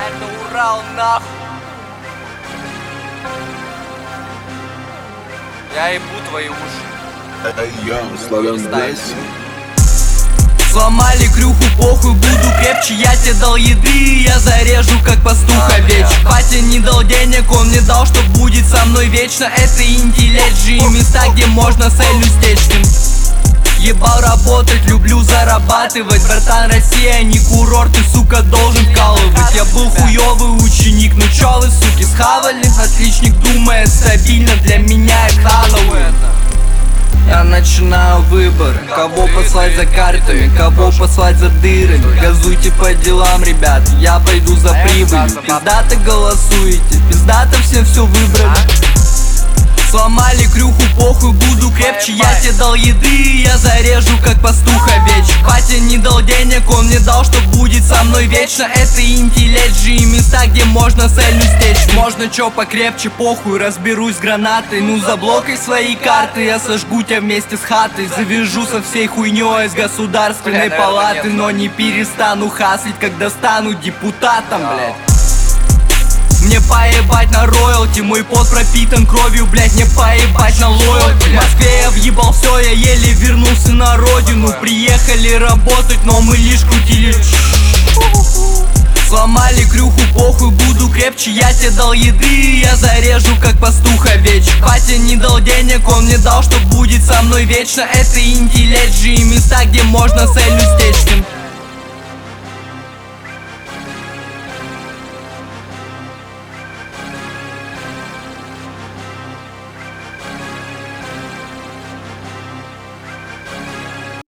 Это Урал, нахуй. Я ебу твои уши. Сломали крюху, похуй, буду крепче. Я тебе дал еды, я зарежу, как пастух овечь. Батя не дал денег, он мне дал, что будет со мной вечно. Это интеллект же и места, где можно с Элью стечь. Ебал работать, люблю зарабатывать. Братан, Россия не курорт, ты, сука, должен вкалывать. Я был хуёвый ученик, ну чё вы, суки, схавали? Отличник думает стабильно, для меня это Хэллоуин. Я начинаю выбор, кого послать за картами, кого послать за дырами. Газуйте по делам, ребят, я пойду за прибылью. Пиздато голосуете, пиздато всем все выбрали. Сломали крюху, похуй, буду крепче. Я тебе дал еды, я зарежу, как пастух овечь. Батя не дал денег, он мне дал, что будет со мной вечно. Это интеллект же и места, где можно с Элью стечь. Можно чё покрепче, похуй, разберусь с гранатой. Ну заблокай свои карты, я сожгу тебя вместе с хатой. Завяжу со всей хуйнёй из государственной палаты. Но не перестану хаслить, когда стану депутатом, блядь. Мне поебать на роялти, мой пот пропитан кровью, блять, мне поебать на лоялти. В Москве я въебал все, я еле вернулся на родину. Приехали работать, но мы лишь крутили. Сломали крюху, похуй, буду крепче. Я тебе дал еды, я зарежу, как пастух овечь. Батя не дал денег, он мне дал, что будет со мной вечно. Это интеллект же и места, где можно с Элью стечь.